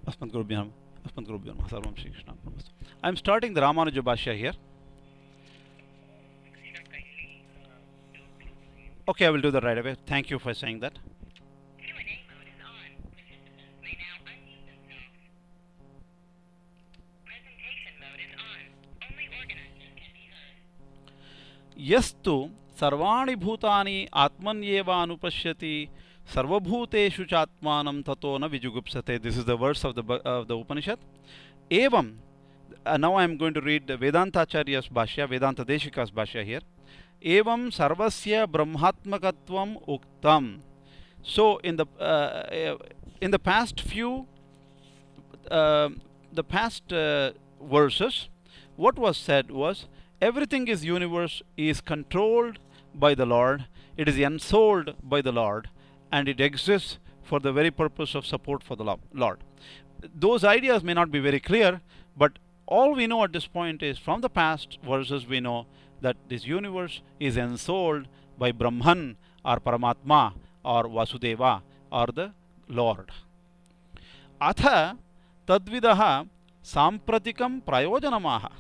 Asmadgurubhyo Namaha. Asmadgurubhyo Namaha. Sarvam Shri Krishna. I'm starting the Ramanuja Bhashya here. Okay, I will do that right away. Thank you for saying that. यस्तु सर्वाणि भूतानि आत्मन्येवानुपश्यति सर्वभूतेषु चात्मानं ततो न विजुगुप्सते. This is the verse of the Upanishad. Evam, now I am going to read Vedanta Acharya's Bhashya, Vedanta Deshika's Bhashya here. Evam sarvasya brahmatmakatvam uktam. So in the past few verses, what was said was everything is universe is controlled by the Lord, it is ensouled by the Lord, and it exists for the very purpose of support for the Lord. Those ideas may not be very clear, but all we know at this point is from the past verses we know that this universe is ensouled by Brahman or Paramatma or Vasudeva or the Lord. Atha tadvidaha sampratikam prayojanamaha.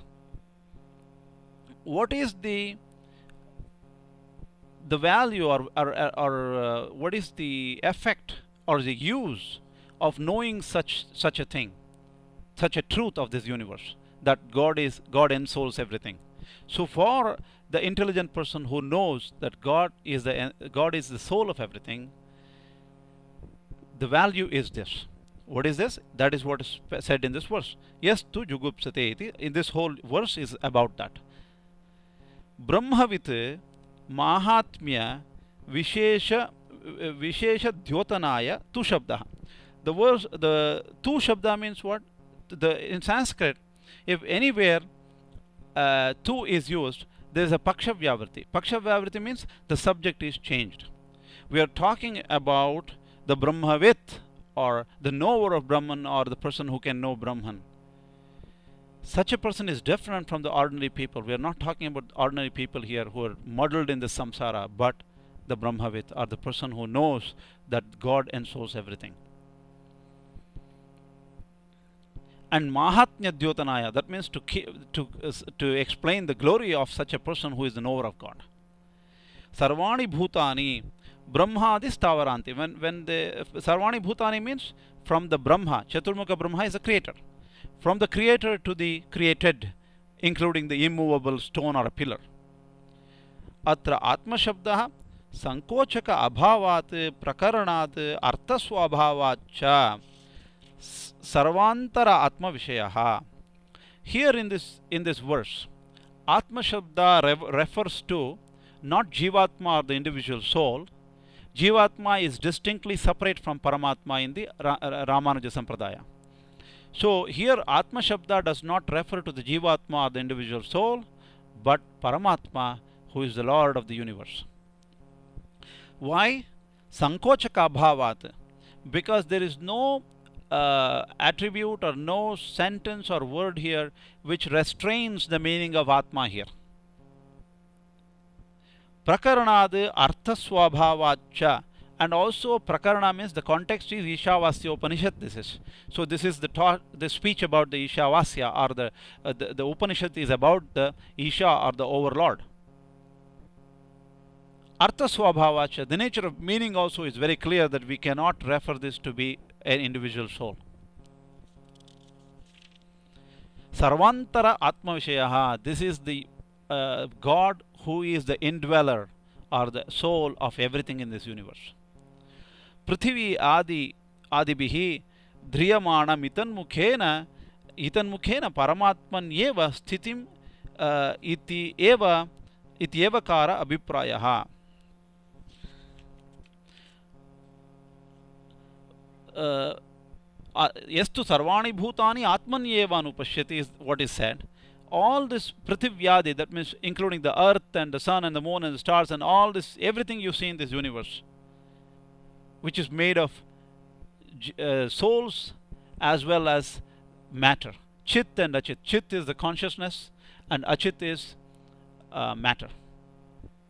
What is the value or what is the effect or the use of knowing such a thing, such a truth of this universe, that God ensouls everything? So for the intelligent person who knows that God is the soul of everything, the value is this. What is this? That is what is said in this verse. Yes tu jugupsate iti. In this whole verse is about that. Brahmavit mahatmya vishesha dhyotanaya tu shabda. The tu shabda means what? In Sanskrit, if anywhere tu is used, there is a paksha vyavrti. Paksha vyavrti means the subject is changed. We are talking about the Brahmavit, or the knower of Brahman, or the person who can know Brahman. Such a person is different from the ordinary people. We are not talking about ordinary people here who are muddled in the samsara, but the Brahmavit, or the person who knows that God ensouls everything. And Mahatmya Dhyotanaya, that means to explain the glory of such a person who is the knower of God. Sarvani Bhutani Brahmadi Stavaranti. When the Sarvani Bhutani means from the Brahma, Chaturmukha Brahma is the creator. From the creator to the created, including the immovable stone or a pillar. Atra Atma Shabdaha Sankochaka Abhavat Prakaranat Arthaswabhavat cha Sarvantara Atma Vishayaha. Here in this verse, Atma Shabda refers to not Jivatma or the individual soul. Jivatma is distinctly separate from Paramatma in the Ramanuja Sampradaya. So here Atma Shabda does not refer to the Jivatma or the individual soul, but Paramatma, who is the Lord of the universe. Why? Sankochaka Bhavat. Because there is no attribute or no sentence or word here which restrains the meaning of Atma here. Prakaranad Arthaswabhavacha. And also Prakarana means the context is Ishavasya Upanishad. So this is the speech about the Ishavasya, or the Upanishad is about the Isha or the overlord. Arthaswabhavacha, the nature of meaning also is very clear that we cannot refer this to be an individual soul. Sarvantara Atma Vishayaha, this is the God who is the indweller or the soul of everything in this universe. Prithvi Adibihi Dhriyamana Mitanmukhena Paramatman Yeva Sthitim Iti Eva Kara Abhiprayaha. Yastu Sarvani Bhutani Atmanyeva Anupashyati is what is said. All this Prithivyadi, that means including the earth and the sun and the moon and the stars and all this, everything you see in this universe, which is made of souls as well as matter. Chit and Achit. Chit is the consciousness and Achit is matter.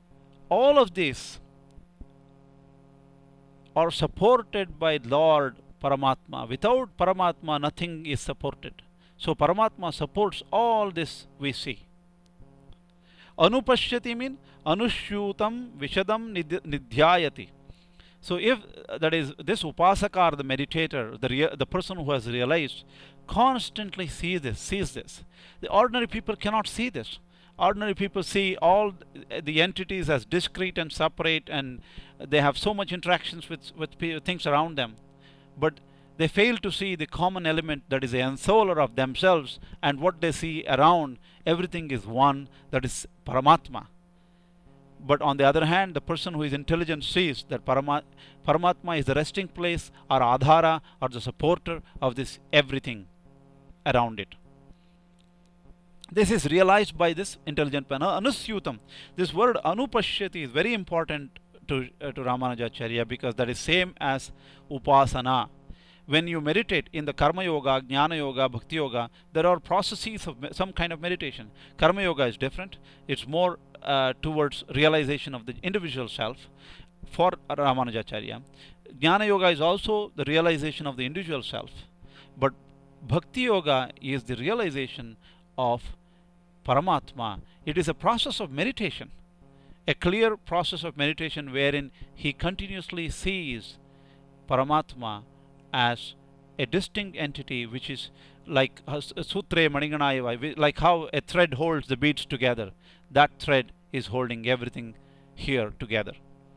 All of these are supported by Lord Paramatma. Without Paramatma, nothing is supported. So Paramatma supports all this we see. Anupashyati means Anushyutam Vishadam Nidhyayati. So if that is this upasaka or the meditator, the person who has realized, constantly sees this. The ordinary people cannot see this. Ordinary people see all the entities as discrete and separate, and they have so much interactions with things around them. But they fail to see the common element that is the ensouler of themselves, and what they see around, everything is one, that is Paramatma. But on the other hand, the person who is intelligent sees that Paramatma is the resting place or Adhara or the supporter of this everything around it. This is realized by this intelligent man. Anusyutam. This word Anupashyati is very important to Ramanujacharya, because that is same as Upasana. When you meditate in the Karma Yoga, Jnana Yoga, Bhakti Yoga, there are processes of some kind of meditation. Karma Yoga is different. It's more towards realization of the individual self for Ramanujacharya. Jnana Yoga is also the realization of the individual self. But Bhakti Yoga is the realization of Paramatma. It is a process of meditation, a clear process of meditation wherein he continuously sees Paramatma as a distinct entity, which is like Sutre Maniganayava, like how a thread holds the beads together. That thread is holding everything here together.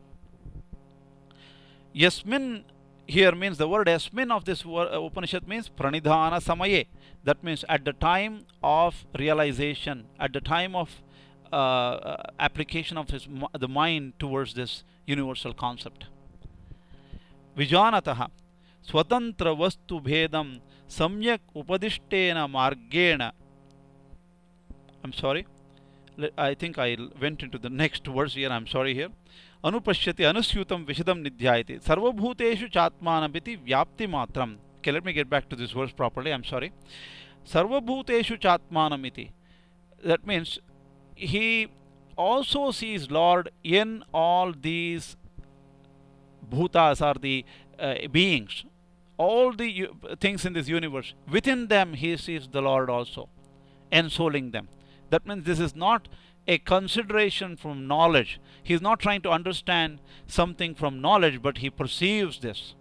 Yasmin here means, the word Yasmin of this Upanishad means Pranidhana Samaye. That means at the time of realization, at the time of application of the mind towards this universal concept. Vijanataha Swatantra Vastu Bhedam Samyak Upadishtena Margena. I'm sorry, I think I went into the next verse here. I'm sorry here. Anupashyati Anusyutam Vishadam Nidhyayati Sarvabhuteshu Chatmanabiti Vyapti Matram. Okay, let me get back to this verse properly. I'm sorry. Sarvabhuteshu Chatmanamiti. That means he also sees Lord in all these bhutas, or the beings, all the things in this universe. Within them he sees the Lord also, ensouling them. That means this is not a consideration from knowledge. He is not trying to understand something from knowledge, but he perceives this.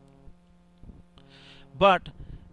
But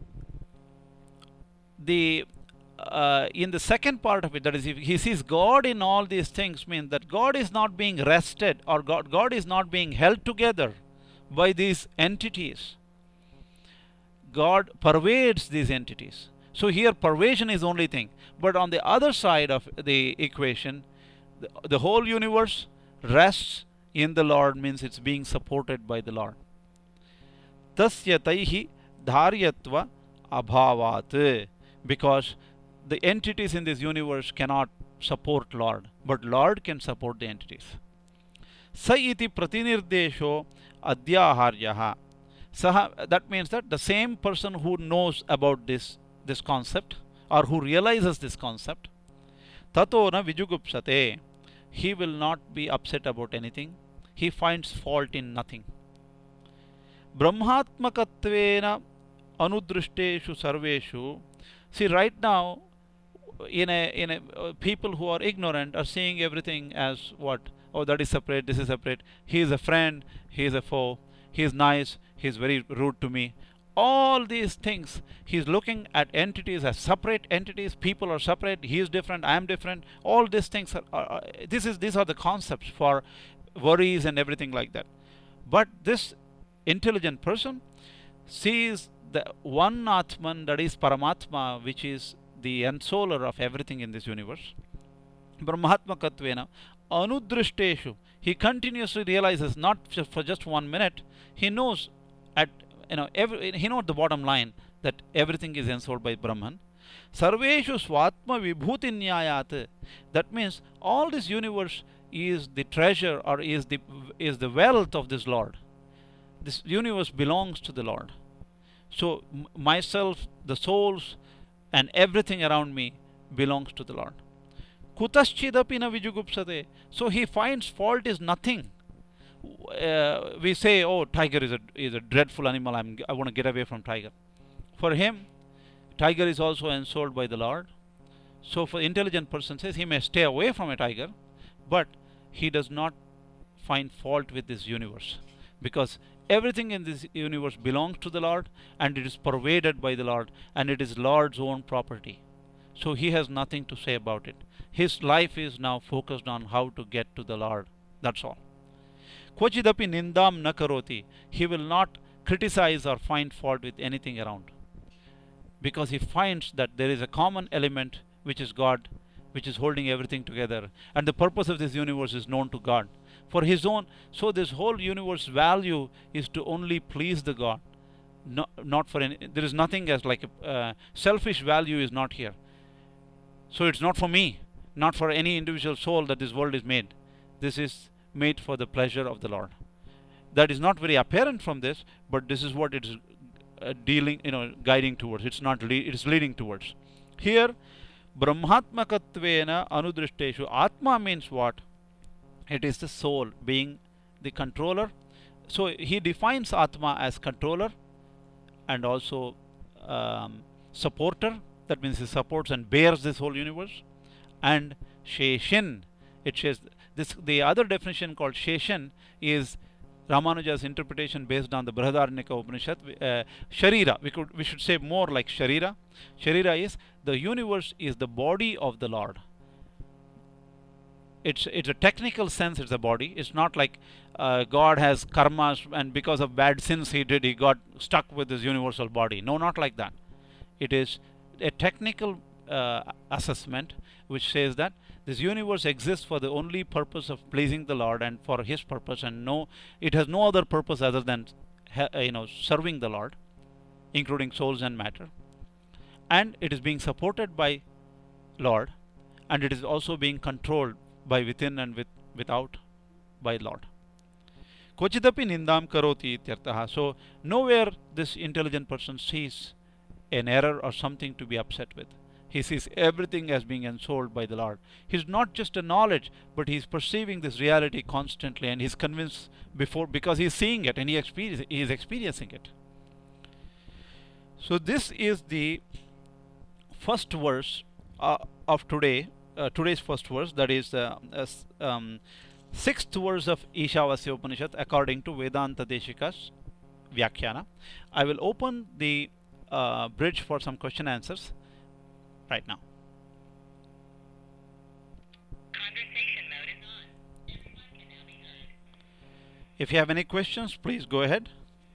the in the second part of it, that is, if he sees God in all these things, means that God is not being rested, or God is not being held together by these entities. God pervades these entities. So here pervasion is only thing. But on the other side of the equation, the whole universe rests in the Lord, means it's being supported by the Lord. Tasya taihi dharyatva abhavat. Because the entities in this universe cannot support Lord, but Lord can support the entities. Sa iti pratinirdesho adhyaharyaha. That means that the same person who knows about this concept, or who realizes this concept, tato na vijugupsate, he will not be upset about anything. He finds fault in nothing. Brahmatmakatvena anudrishteshu sarveshu. See, right now, in a people who are ignorant are seeing everything as what? Oh, that is separate, this is separate. He is a friend, he is a foe. He is nice, he is very rude to me. All these things, he is looking at entities as separate entities. People are separate, he is different, I am different. All these things these are the concepts for worries and everything like that. But this intelligent person sees the one Atman, that is Paramatma, which is the ensouler of everything in this universe. Brahmatmakatvena anudrishteshu. He continuously realizes, not for just 1 minute. He knows at he knows the bottom line, that everything is ensouled by Brahman. Sarveshu swatma vibhuti nyayat. That means all this universe is the treasure, or is the wealth of this Lord. This universe belongs to the Lord. So myself, the souls, and everything around me belongs to the Lord. Kutaschidapi na vijugupsate. So he finds fault is nothing. we say, oh, tiger is a dreadful animal, I want to get away from tiger. For him, tiger is also ensouled by the Lord. So for intelligent person says he may stay away from a tiger, but he does not find fault with this universe, because everything in this universe belongs to the Lord, and it is pervaded by the Lord, and it is Lord's own property. So he has nothing to say about it. His life is now focused on how to get to the Lord. That's all. Kvachidapi nindam na karoti. He will not criticize or find fault with anything around, because he finds that there is a common element, which is God, which is holding everything together, and the purpose of this universe is known to God for his own. So this whole universe value is to only please the God, not for any. There is nothing as like a selfish value is not here. So it's not for me, not for any individual soul that this world is made. This is made for the pleasure of the Lord. That is not very apparent from this, but this is what it is guiding towards. It's not. It is leading towards. Here, Brahmatmakatvena anudrishteshu. Atma means what? It is the soul being the controller. So he defines Atma as controller and also supporter. That means he supports and bears this whole universe. And Sheshin, it says this. The other definition called Sheshin is Ramanuja's interpretation based on the Brihadaranyaka Upanishad. Sharira, we should say more like Sharira. Sharira is the universe is the body of the Lord. It's a technical sense. It's a body. It's not like God has karmas and because of bad sins he got stuck with this universal body. No, not like that. It is a technical assessment which says that this universe exists for the only purpose of pleasing the Lord and for his purpose, and it has no other purpose other than serving the Lord, including souls and matter. And it is being supported by Lord, and it is also being controlled by within and without by Lord. Kvachidapi nindam karoti ityartaha. So nowhere this intelligent person sees an error or something to be upset with. He sees everything as being ensouled by the Lord. He's not just a knowledge, but he's perceiving this reality constantly, and he's convinced because he's seeing it and he is experiencing it. So this is the first verse of today's first verse, that is sixth verse of Ishavasya Upanishad according to Vedanta Deshika's Vyakhyana. I will open the bridge for some question answers right now. Conversation mode is on. Everyone can now be heard. If you have any questions, please go ahead.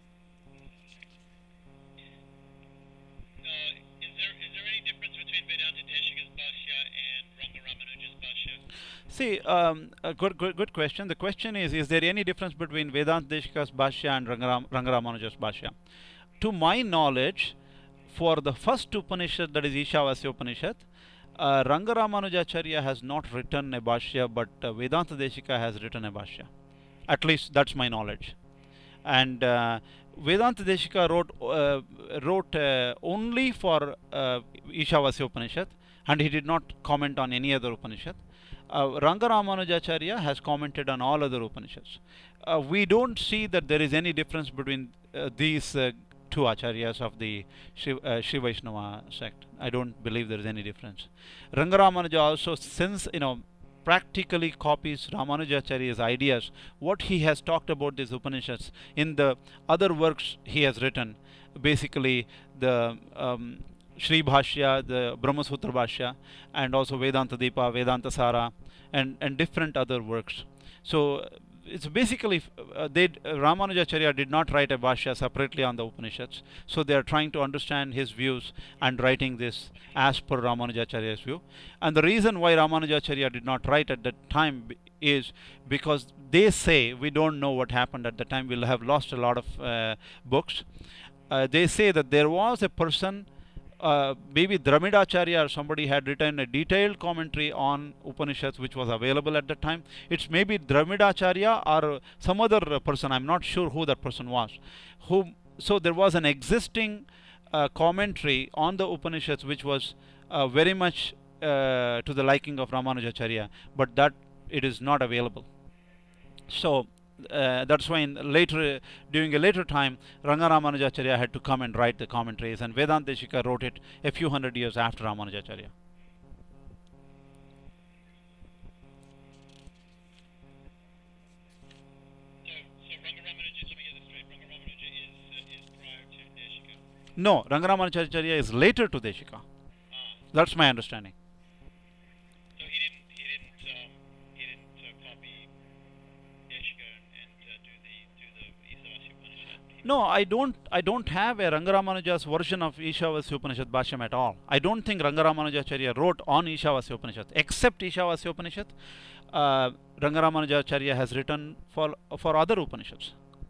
Is there any difference between Vedanta Deshika's Bhashya and Ranga Ramanuja's Bhashya? See, good question. The question is there any difference between Vedanta Deshika's Bhashya and Ranga Ramanuja's Bhashya? To my knowledge, for the first Upanishad, that is Ishavasya Upanishad, Ranga Ramanujacharya has not written a Bhashya, but Vedanta Deshika has written a Bhashya. At least that's my knowledge. And Vedanta Deshika wrote only for Ishavasya Upanishad, and he did not comment on any other Upanishad. Ranga Ramanujacharya has commented on all other Upanishads. We don't see that there is any difference between these two acharyas of the Shiva Vaishnava sect. I don't believe there is any difference. Ranga Ramanuja also, since practically copies Ramanujacharya's ideas, what he has talked about these Upanishads in the other works he has written, basically the Sri Bhashya, the Brahma Sutra Bhashya, and also Vedanta Deepa, Vedanta Sara, and different other works. So it's basically Ramanujacharya did not write a Bhashya separately on the Upanishads, so they are trying to understand his views and writing this as per Ramanujacharya's view. And the reason why Ramanujacharya did not write at that time is because they say, we don't know what happened at the time, we'll have lost a lot of books. They say that there was a person, maybe Dramidacharya or somebody had written a detailed commentary on Upanishads which was available at that time. It's maybe Dramidacharya or some other person, I'm not sure who that person was. So there was an existing commentary on the Upanishads which was very much to the liking of Ramanujacharya, but that it is not available. So That's why during a later time, Ranga Ramanujacharya had to come and write the commentaries, and Vedanta Deshika wrote it a few hundred years after Ramanujacharya. So Ranga Ramanuja, let me get this straight. Ranga Ramanuja is prior to Deshika. No, Ranga Ramanujacharya is later to Deshika. That's my understanding. So he didn't copy Deshika and do the Isavasya Upanishad. No, I don't have a Ranga Ramanuja's version of Ishavasya Upanishad Bhashyam at all. I don't think Ranga Ramanujacharya wrote on Ishavasya Upanishad. Except Ishavasya Upanishad, Ranga Ramanujacharya has written for other Upanishads.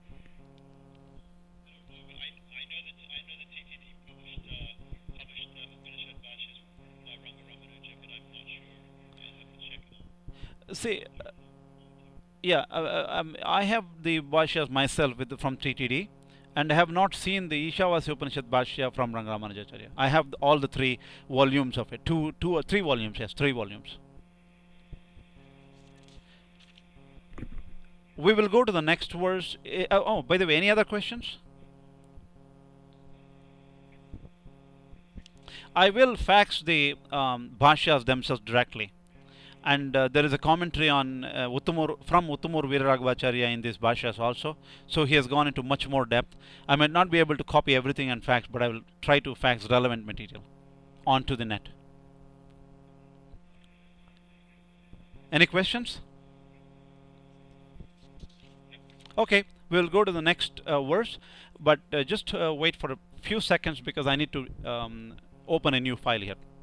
I know that TTD published Upanishad Bhashyas Ranga Ramanuja, but I'm not sure. I'll have to check it out. See, yeah, I have the Bhashyas myself from TTD, and I have not seen the Ishavasya Upanishad Bhashya from Ranga Ramanujacharya. I have all the 3 volumes of it. 2 or 3 volumes, yes, 3 volumes. We will go to the next verse. Oh, by the way, any other questions? I will fax the Bhashyas themselves directly. And there is a commentary on from Uttamur Veeraraghavacharya in these Bhashyas also. So he has gone into much more depth. I might not be able to copy everything and fax, but I will try to fax relevant material onto the net. Any questions? Okay, we'll go to the next verse, but just wait for a few seconds because I need to open a new file here.